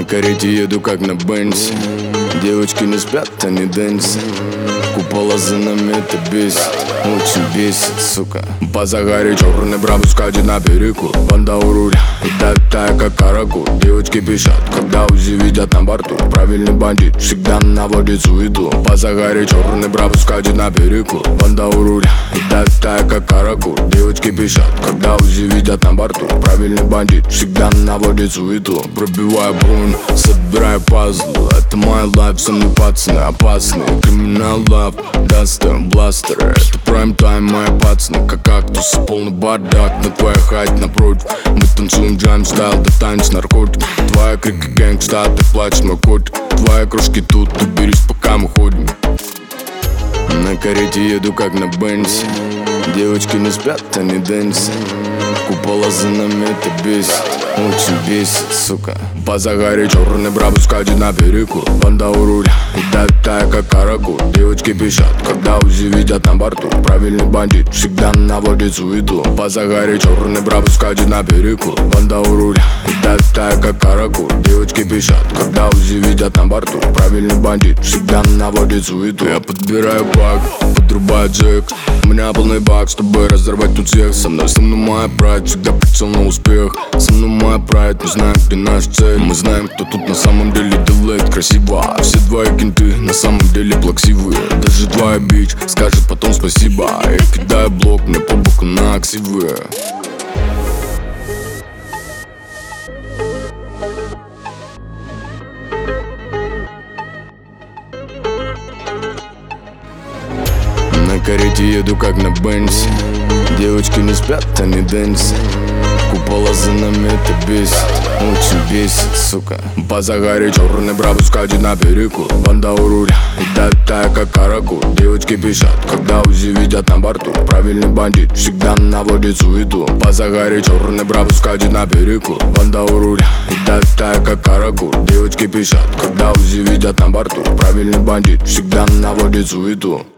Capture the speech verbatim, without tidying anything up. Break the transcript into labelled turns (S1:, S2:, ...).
S1: На карете еду как на Бензе. Девочки не спят, они дэнсят. Купола за нами, это бесит, очень бесит, сука. По Загаре черный брабус скачет на перекур. Банда у руля, и тая как каракур. Девочки пищат, когда УЗИ видят на борту. Правильный бандит всегда наводит суету. По Загаре черный брабус скачет на перекур. Банда у руля, и тая как каракур. Девочки пищат, когда УЗИ видят на борту. Правильный бандит всегда наводит суету. Пробиваю бронь, собираю пазл. Это мой лайф, со мной пацаны опасные. Криминал лав, дастер, бластер. Это прайм-тайм, мои пацаны, как кактус. Полный бардак, на твоей хате напротив. Мы танцуем джайм стайл, да танец наркотик. Твоя крики гэнгста, ты плачешь, мой котик. Твои кружки тут, ты берись, пока мы ходим. На карете еду как на Бензе. Девочки не спят, они дэнсят. Купола за нами, это бесит, очень бесит, сука. По Загаре черный брабус скачет на перекур. Банда у руля, и тая как каракур. Девочки пищат, когда УЗИ видят на борту. Правильный бандит всегда наводит суету. По Загаре черный брабус скачет на перекур. Банда у руля, и тая как каракур. Девочки пищат, когда УЗИ видят на борту. Правильный бандит всегда наводит суету. Я подбираю баг, подрубаю джек. У меня полный бак, чтобы разорвать тут всех. Со мной, со мной моя прайд, всегда прицел на успех. Со мной моя прайд, мы знаем, где наша цель. Мы знаем, кто тут на самом деле делает красиво. Все твои кенты на самом деле плаксивые. Даже твоя бич скажет потом спасибо. Я кидаю блок, мне по боку на аксивы. На карете еду как на Бензе. Девочки не спят, они дэнсят. Купола за нами, это бесит, очень бесит, сука. По Загаре черный брабус скачет на перекур. Банда у руля, и тая как каракур. Девочки пищат, когда УЗИ видят на борту. Правильный бандит всегда наводит суету. По Загаре черный брабус скачет на перекур. Банда у руля, и тая как каракур. Девочки пищат, когда УЗИ видят на борту. Правильный бандит всегда наводит суету.